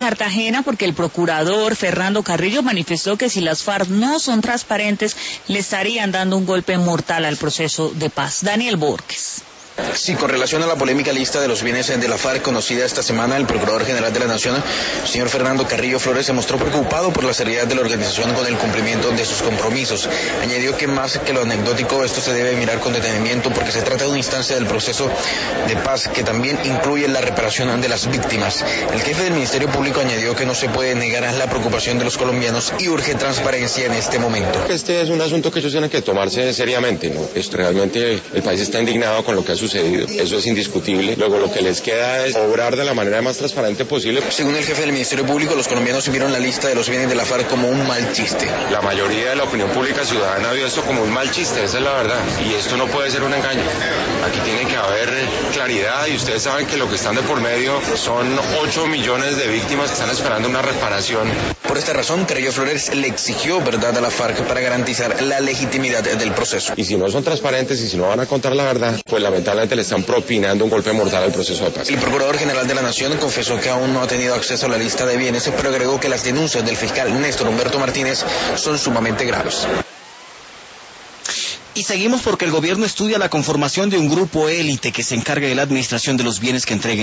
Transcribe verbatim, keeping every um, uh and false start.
Cartagena, porque el procurador Fernando Carrillo manifestó que si las FARC no son transparentes, le estarían dando un golpe mortal al proceso de paz. Daniel Borges. Sí, con relación a la polémica lista de los bienes de la FARC conocida esta semana, el Procurador General de la Nación, señor Fernando Carrillo Flores, se mostró preocupado por la seriedad de la organización con el cumplimiento de sus compromisos. Añadió que más que lo anecdótico, esto se debe mirar con detenimiento porque se trata de una instancia del proceso de paz que también incluye la reparación de las víctimas. El jefe del Ministerio Público añadió que no se puede negar la preocupación de los colombianos y urge transparencia en este momento. Este es un asunto que ellos tienen que tomarse seriamente, ¿no? Es, realmente el país está indignado con lo que ha sucedido, eso es indiscutible. Luego lo que les queda es obrar de la manera más transparente posible. Según el jefe del Ministerio Público, los colombianos vieron la lista de los bienes de la FARC como un mal chiste. La mayoría de la opinión pública ciudadana vio esto como un mal chiste, esa es la verdad, y esto no puede ser un engaño. Aquí tiene que haber claridad y ustedes saben que lo que están de por medio son ocho millones de víctimas que están esperando una reparación. Por esta razón, Carrillo Flores le exigió verdad a la FARC para garantizar la legitimidad del proceso. Y si no son transparentes y si no van a contar la verdad, pues lamentablemente les están propinando un golpe mortal al proceso de paz. El Procurador General de la Nación confesó que aún no ha tenido acceso a la lista de bienes, pero agregó que las denuncias del fiscal Néstor Humberto Martínez son sumamente graves. Y seguimos porque el gobierno estudia la conformación de un grupo élite que se encargue de la administración de los bienes que entreguen